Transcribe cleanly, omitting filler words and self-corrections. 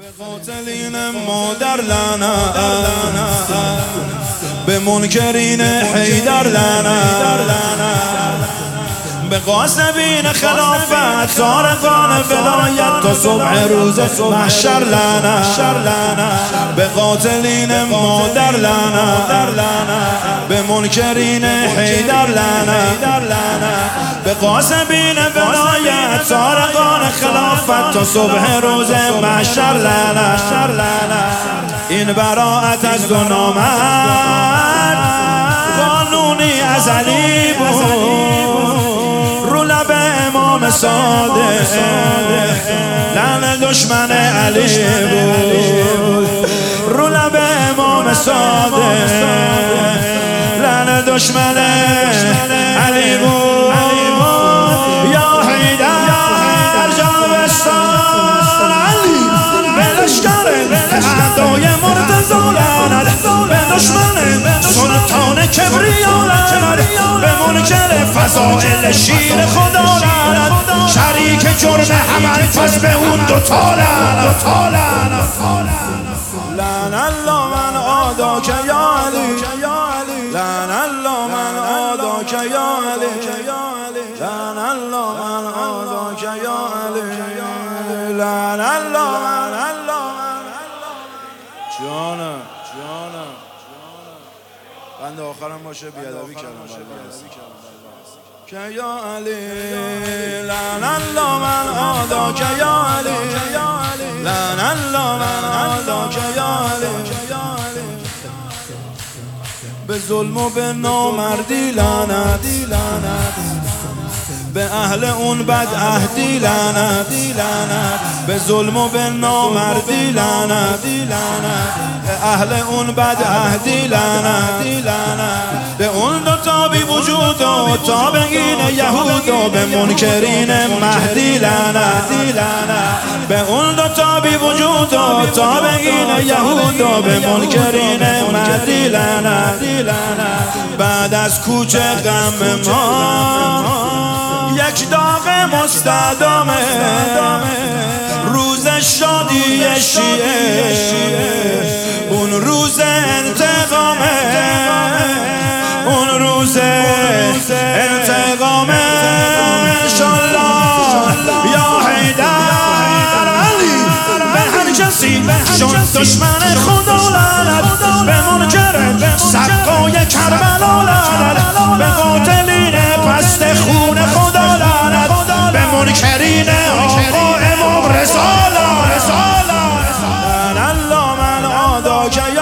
به قاتلین مادر لعنت، به منکرین حیدر لعنت، به غاصبین خلافت سارقان ولایت تا صبح روز محشر لعنت، به قاتلین مادر لعنت، به منکرین حیدر لعنت، به غاصبین ولایت سارقان خلافت تا صبح روز محشر لعنت. این براءت از دو نامرد قانونی ازلی بود، رو لب امام صادق لعن دشمن علی بود، رو لب امام صادق لعن دشمن علی بود. یا حیدر جاوستان علی به لشکر اعدای مرتضی لعنت، به دشمن سلطان کبریا لعنت، به منکر فضائل شیر خدا لعنت، شریک جرم حمل پس به اون دوتا لعنت. لعن الله من عاداک یا علی، لعن الله من عاداک یا علی، لعن الله من عاداک یا علی، لعن الله من جانم بند آخرم باشه بیادبی کردم که یا علی، لعن الله من عاداک یا علی، لعن الله من عاداک یا علی، به ظلم و به نامردی لعنت، به اهل اون بد عهدی لعنت، به ظلم و به نامردی لعنت، به اهل اون بد عهدی لعنت، به اون دو تابی وجود و تابعین یهود و به منکرین مهدی لعنت، به اون دو تابی وجود و تابعین یهود و به منکرین مهدی لعنت. بعد از کوچه غم ما یک داغ مستدامه، روز شادی شیعه اون روز انتقامه، اون روز انتقامه انشالله. یا حیدر علی به هر کسی شد دشمن خدا لعنت، به منکر سقای کربلا لعنت، به قاتلین پست خون خدا لعنت، به منکرین آقا امام رضا لعنت. لعن الله من عاداک یا